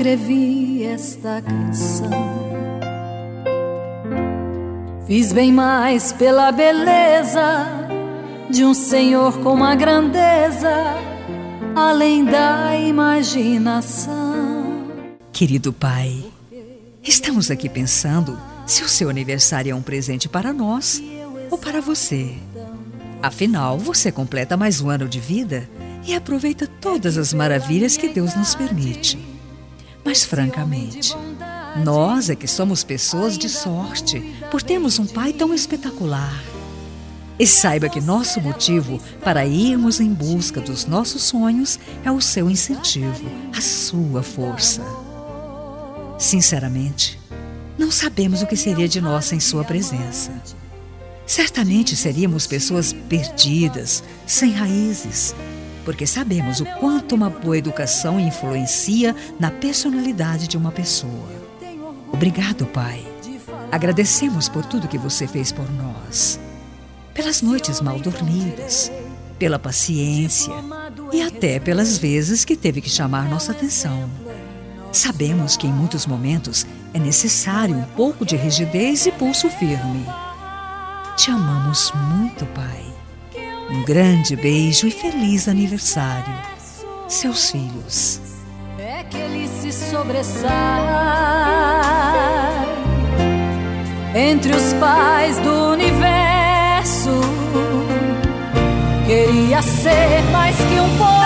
escrevi esta canção. Fiz bem mais pela beleza de um senhor com uma grandeza além da imaginação. Querido pai, estamos aqui pensando se o seu aniversário é um presente para nós ou para você. Afinal, você completa mais um ano de vida e aproveita todas as maravilhas que Deus nos permite. Mas, francamente, nós é que somos pessoas de sorte por termos um pai tão espetacular. E saiba que nosso motivo para irmos em busca dos nossos sonhos é o seu incentivo, a sua força. Sinceramente, não sabemos o que seria de nós sem sua presença. Certamente seríamos pessoas perdidas, sem raízes, porque sabemos o quanto uma boa educação influencia na personalidade de uma pessoa. Obrigado, pai. Agradecemos por tudo que você fez por nós. Pelas noites mal dormidas, pela paciência e até pelas vezes que teve que chamar nossa atenção. Sabemos que em muitos momentos é necessário um pouco de rigidez e pulso firme. Te amamos muito, pai. Um grande beijo e feliz aniversário. Seus filhos. É que ele se sobressai entre os pais do universo. Queria ser mais que um povo.